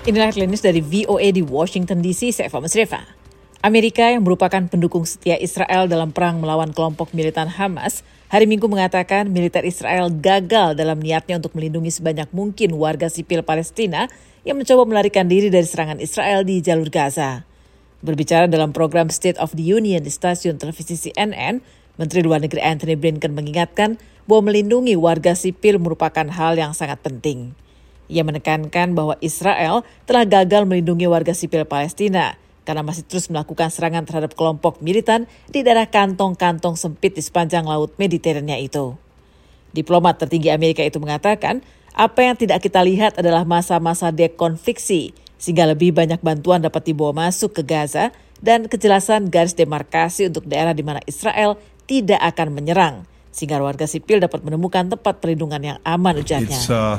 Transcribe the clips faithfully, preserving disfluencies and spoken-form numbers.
Inilah headline news dari V O A di Washington D C, saya Eva Masreva. Amerika yang merupakan pendukung setia Israel dalam perang melawan kelompok militan Hamas, hari Minggu mengatakan militer Israel gagal dalam niatnya untuk melindungi sebanyak mungkin warga sipil Palestina yang mencoba melarikan diri dari serangan Israel di jalur Gaza. Berbicara dalam program State of the Union di stasiun televisi C N N, Menteri Luar Negeri Antony Blinken mengingatkan bahwa melindungi warga sipil merupakan hal yang sangat penting. Ia menekankan bahwa Israel telah gagal melindungi warga sipil Palestina karena masih terus melakukan serangan terhadap kelompok militan di daerah kantong-kantong sempit di sepanjang Laut Mediterania itu. Diplomat tertinggi Amerika itu mengatakan, apa yang tidak kita lihat adalah masa-masa dekonfliksi, sehingga lebih banyak bantuan dapat dibawa masuk ke Gaza dan kejelasan garis demarkasi untuk daerah di mana Israel tidak akan menyerang, sehingga warga sipil dapat menemukan tempat perlindungan yang aman, ujarnya. It's, uh,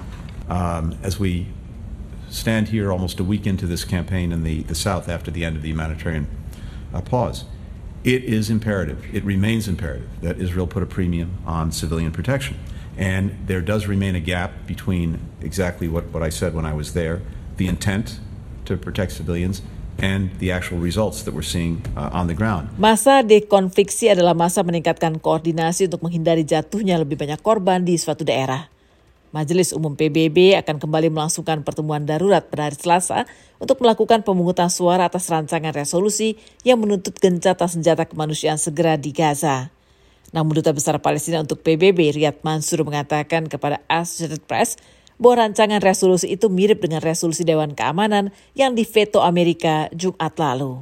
um, as we stand here almost a week into this campaign in the, the South after the end of the humanitarian uh, pause, it is imperative, it remains imperative that Israel put a premium on civilian protection. And there does remain a gap between exactly what, what I said when I was there, the intent to protect civilians, and the actual results that we're seeing uh, on the ground. Masa dekonfliksi adalah masa meningkatkan koordinasi untuk menghindari jatuhnya lebih banyak korban di suatu daerah. Majelis Umum P B B akan kembali melangsungkan pertemuan darurat pada hari Selasa untuk melakukan pemungutan suara atas rancangan resolusi yang menuntut gencatan senjata kemanusiaan segera di Gaza. Namun Duta Besar Palestina untuk P B B, Riyad Mansour, mengatakan kepada Associated Press bahwa rancangan resolusi itu mirip dengan resolusi Dewan Keamanan yang diveto Amerika Jumat lalu.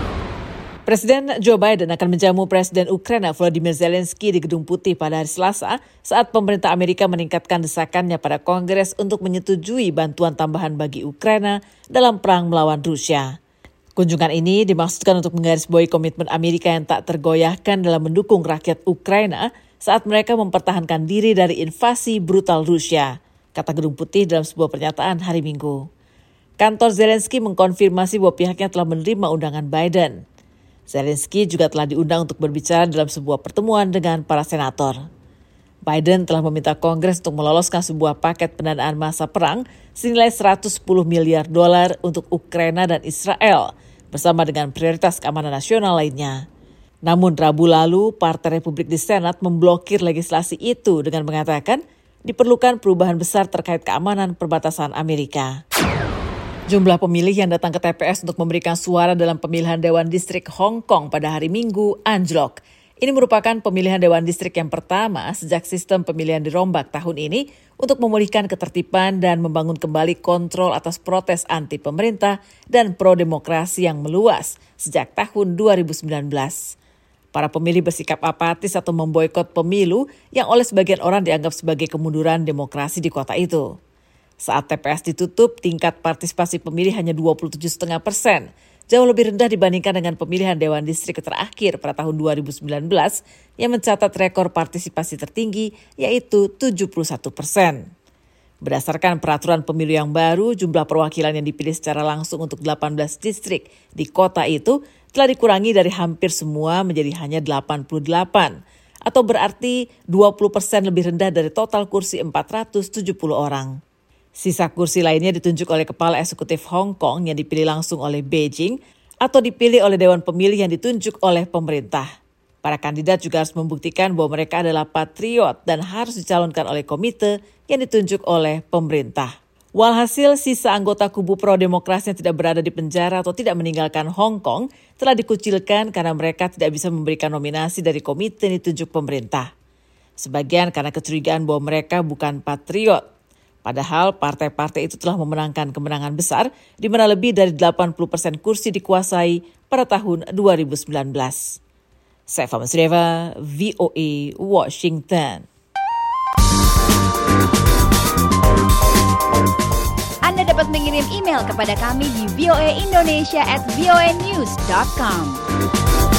Presiden Joe Biden akan menjamu Presiden Ukraina Volodymyr Zelensky di Gedung Putih pada hari Selasa saat pemerintah Amerika meningkatkan desakannya pada Kongres untuk menyetujui bantuan tambahan bagi Ukraina dalam perang melawan Rusia. Kunjungan ini dimaksudkan untuk menggarisbawahi komitmen Amerika yang tak tergoyahkan dalam mendukung rakyat Ukraina saat mereka mempertahankan diri dari invasi brutal Rusia, kata Gedung Putih dalam sebuah pernyataan hari Minggu. Kantor Zelensky mengkonfirmasi bahwa pihaknya telah menerima undangan Biden. Zelensky juga telah diundang untuk berbicara dalam sebuah pertemuan dengan para senator. Biden telah meminta Kongres untuk meloloskan sebuah paket pendanaan masa perang senilai seratus sepuluh miliar dolar untuk Ukraina dan Israel, bersama dengan prioritas keamanan nasional lainnya. Namun Rabu lalu, Partai Republik di Senat memblokir legislasi itu dengan mengatakan diperlukan perubahan besar terkait keamanan perbatasan Amerika. Jumlah pemilih yang datang ke T P S untuk memberikan suara dalam pemilihan Dewan Distrik Hong Kong pada hari Minggu anjlok. Ini merupakan pemilihan Dewan Distrik yang pertama sejak sistem pemilihan dirombak tahun ini untuk memulihkan ketertiban dan membangun kembali kontrol atas protes anti pemerintah dan pro-demokrasi yang meluas sejak tahun dua ribu sembilan belas. Para pemilih bersikap apatis atau memboikot pemilu yang oleh sebagian orang dianggap sebagai kemunduran demokrasi di kota itu. Saat T P S ditutup, tingkat partisipasi pemilih hanya dua puluh tujuh koma lima persen, jauh lebih rendah dibandingkan dengan pemilihan Dewan Distrik terakhir pada tahun dua ribu sembilan belas yang mencatat rekor partisipasi tertinggi yaitu tujuh puluh satu persen. Berdasarkan peraturan pemilu yang baru, jumlah perwakilan yang dipilih secara langsung untuk delapan belas distrik di kota itu telah dikurangi dari hampir semua menjadi hanya delapan puluh delapan, atau berarti dua puluh persen lebih rendah dari total kursi empat ratus tujuh puluh orang. Sisa kursi lainnya ditunjuk oleh Kepala Eksekutif Hong Kong yang dipilih langsung oleh Beijing atau dipilih oleh Dewan Pemilih yang ditunjuk oleh pemerintah. Para kandidat juga harus membuktikan bahwa mereka adalah patriot dan harus dicalonkan oleh komite yang ditunjuk oleh pemerintah. Walhasil, sisa anggota kubu pro-demokrasi yang tidak berada di penjara atau tidak meninggalkan Hong Kong telah dikucilkan karena mereka tidak bisa memberikan nominasi dari komite yang ditunjuk pemerintah. Sebagian karena kecurigaan bahwa mereka bukan patriot. Padahal partai-partai itu telah memenangkan kemenangan besar di mana lebih dari delapan puluh persen kursi dikuasai pada tahun dua ribu sembilan belas. Saya Eva Masreva, V O A, Washington. Anda dapat mengirim email kepada kami di voaindonesia at voanews dot com.